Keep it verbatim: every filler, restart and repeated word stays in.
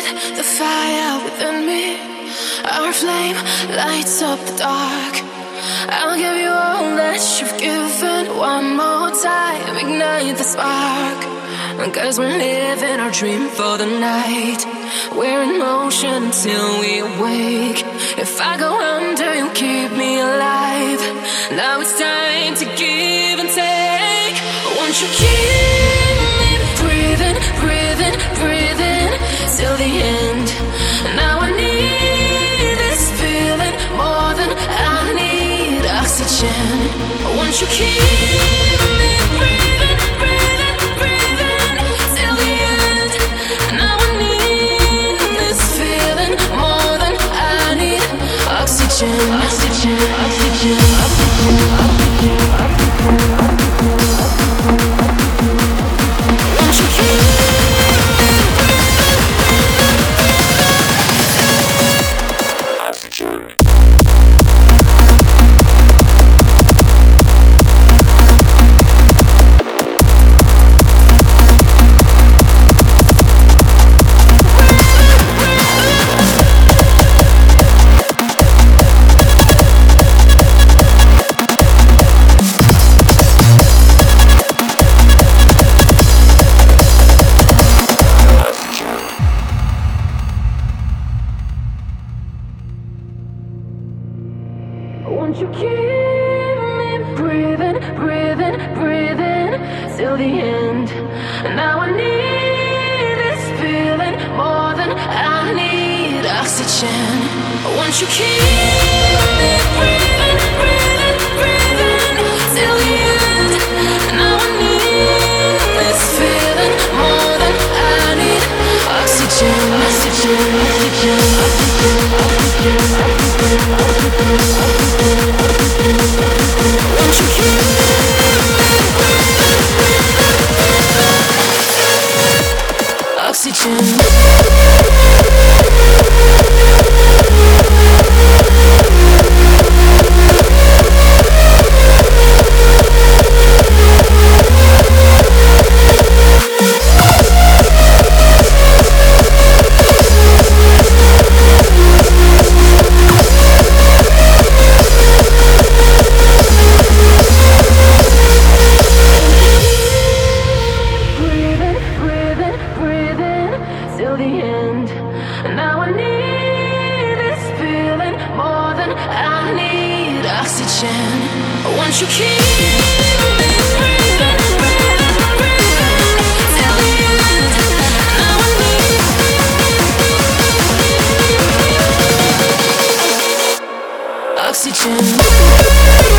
the fire within me. Our flame lights up the dark. I'll give you all that you've given. One more time, ignite the spark. Cause we're living our dream for the night. We're in motion until we awake. If I go under, you keep me alive. Now it's time to give and take. Won't you keep me breathing, breathing, breathing till the end? Now I need this feeling more than I need oxygen. Won't you keep me breathing, breathing, breathing till the end? Now I need this feeling more than I need oxygen, oxygen, oxygen, oxygen, oxygen, oxygen. Won't you keep Won't you keep me breathing, breathing, breathing till the end? Now I need this feeling more than I need oxygen. Won't you keep me breathing, breathing, breathing till the end? Now I need this feeling more than I need oxygen, oxygen, oxygen, oxygen, oxygen, oxygen, oxygen. Won't you keep oxygen? Till the end. Now I need this feeling more than I need oxygen. Won't you keep me breathing, breathing, breathing till the end? Now I need oxygen.